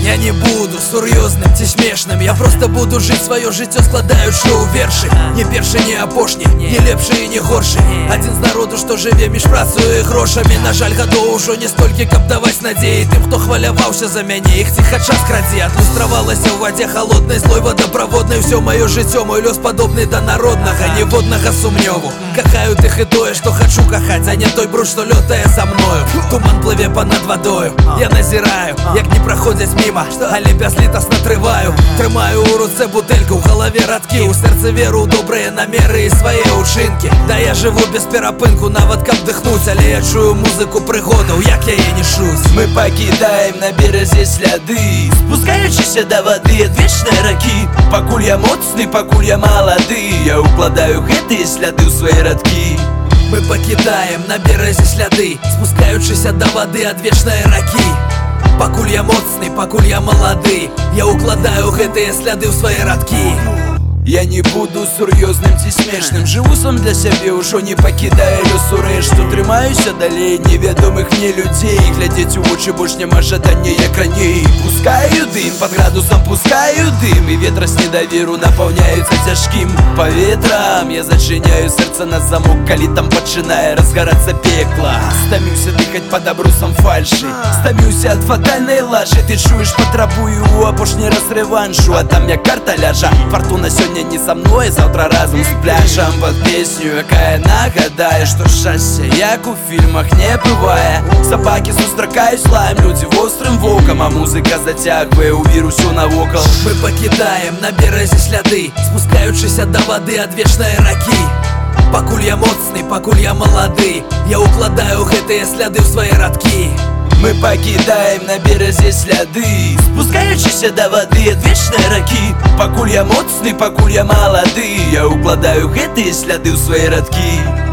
Я не буду сур'ёзным ці смешным, я просто буду жыць сваё жыццё, складаючы ў вершы. Не першы, не апошні, не лепшы і не горшы. Адзін з народу, што жыве між працаю і грошамі. На жаль, гадоў ужо не столькі, каб даваць надзеі тым, хто хваляваўся за мяне. Іх ціха час крадзе, адлюстравалася ў вадзе халоднай, злой водаправоднай. Усё маё жыццё, мой лёс падобны да народнага, ніводнага сумневу. Кахаю тых і тое, што хачу кахаць, а не той бруд, што лётае за мною. Туман плыве панад вадою, я назіраю, як не праходзяць міма, але бязлітасна трываю. Трымаю ў руцэ бутэльку, ў галаве радкі, у сэрцы веру ў добрыя намеры і свае ўчынкі. Да я жыву без перапынку, нават каб дыхнуць, але я чую музыку прыгодаў, як яе не шусь. Мы пакідаем на беразе сляды, спускаючыся да вады ад вечнай ракі. Пакуль я моцны, пакуль я малады, я укладаю гэтыя сляды ў свае радкі. Мы пакідаем на беразе сляды, спускаючыся да вады ад вечнай ракі. Пакуль я моцны, пакуль я малады, я укладаю гэтыя сляды ў свае радкі. Я не буду сур'ёзным ці смешным, жыву сам для сябе, ужо не пакідаю лёсу рэшту. Трымаюся далей невядомых мне людзей, глядзець у вочы больш няма жадання, як раней. Пускаю дым, пад градусам пускаю дым, і ветра з недаверу напаўняюцца цяжкім паветрам. Я зачыняю сэрца на замок, калі там пачынае разгарацца пекла. Стаміўся дыхаць пад абрусам фальшы, стаміўся ад фатальнай лажы. Ты чуеш, патрабую у апошні раз рэваншу, а там як карта ляжа. Фартуна сёння не со мной, завтра разом с пляжем под песню, якая нагадае, што шчасця, як у фільмах, не бывае. Сабакі сустракаюць лаем, людзі вострым вокам, а музыка зацягвае ў вір усё навокал. Мы пакідаем на беразе сляды, спускаючыся да вады ад вечнай ракі. Пакуль я моцны, пакуль я малады, я укладаю гэтыя сляды ў свае радкі. Мы пакідаем на беразе сляды, спускаючыся да вады ад вечнай ракі. Пакуль я моцны, пакуль я малады, я укладаю гэтыя сляды ў свае радкі.